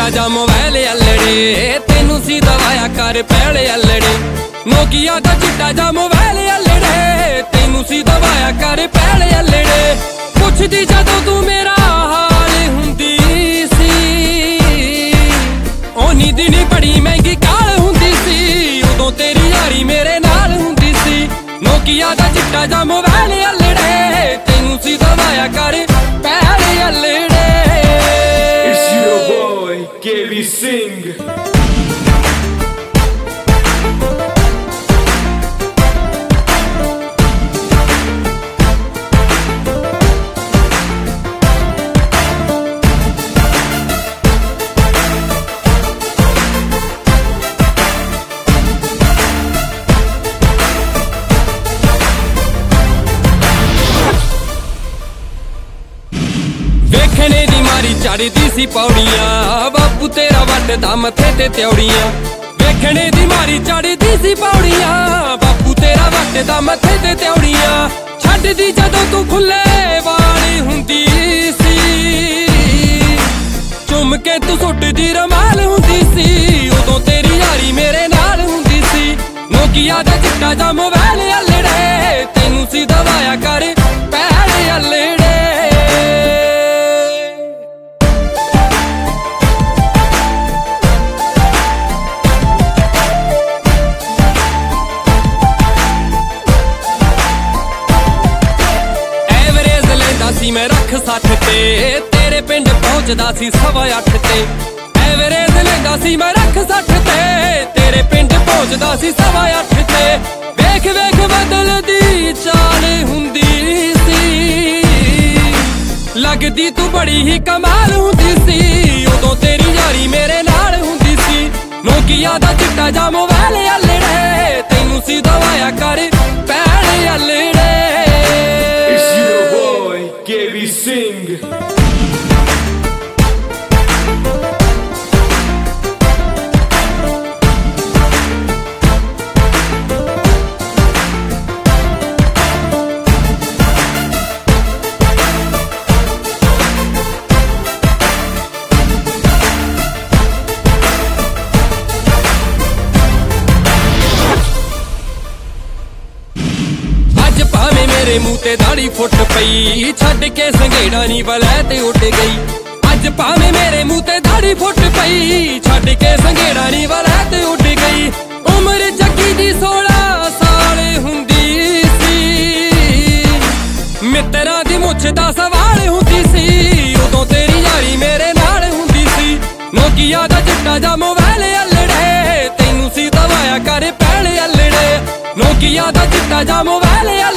चिट्टा जा मोबाइल अल्लड़े तेनू सी दवाया कर पैले अल्लड़े। नोकिया दा चिट्टा जा मोबाइल अल्लड़े तेनू सी दवाया कर पैले अल्लड़े। पुछदी जदों तू मेरा हाल हुंदी सी ओनी दिनी बड़ी महंगी काल हुंदी सी उदों तेरी यारी मेरे नाल हुंदी सी। नोकिया दा चिट्टा जा मोबाइल अल्लड़े तेनू सी दवाया कर पैले अल्लड़े। It's your boy KB Singh। वेखने दी मारी चढ़दी सी पौड़ियां बापू तेरा वटदा मथे ते त्योड़ियां। वेखने दी मारी चढ़दी सी पौड़ियां बापू तेरा वटदा मथे ते त्योड़ियां। छड्डदी जदों तू खुले वाली हुंदी सी चुम के तू सुटदी रमाल हुंदी सी उदों तेरी यारी मेरे नाल हुंदी सी। नोकिया दा चिट्टा जा मोबाइल अल्लड़े तेनू सी दवाया कर पैले अल्लड़े। मैं रख 60 ते तेरे पिंड पहुंचदा सी 8:15 ते। एवरेज लेंदा सी मैं रख 60 ते तेरे पिंड पहुंचदा सी 8:15 ते। वेख वेख बदलदी चाल हुंदी सी लगदी तू बड़ी ही कमाल हुंदी सी उदों तेरी यारी मेरे नाल हुंदी सी। नोकिया दा चिट्टा जा मोबाइल अल्लड़े तेनू सी दवाया कर पैले अल्लड़े। It's your boy KB Singh। मेरे मुंह ते दाढ़ी फुट पई छड्ड के संघेड़ा नी वलैत उड़ गई। अज भावें मेरे मुंह ते दाढ़ी फुट पई छड्ड के संघेड़ा नी वलैत उड़ गई। उम्र जग्गी दी 16 साल हुंदी सी मित्तरां दी मुछ दा सवाल हुंदी सी उदों तेरी यारी मेरे नाल हुंदी सी। नोकिया दा चिट्टा जा मोबाइल अल्लड़े तेनू सी दवाया कर पैले अल्लड़े। नोकिया दा चिट्टा जा मोबाइल